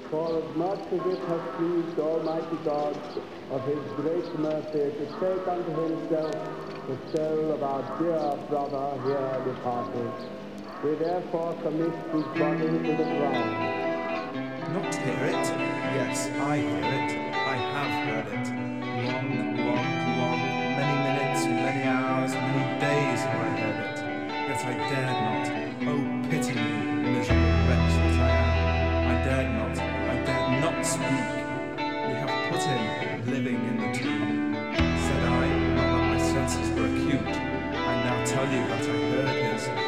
For as much as it has pleased Almighty God of his great mercy to take unto himself the soul of our dear brother here departed, we therefore commit his body to the ground. Not hear it? Yes, I hear it. I have heard it. Long, many minutes, many hours, many days have I heard it. Yet I dared not. Oh, pity me, miserable wretch that I am. I dared not speak. We have put him living in the tomb. Said I, not that my senses were acute. I now tell you that I heard his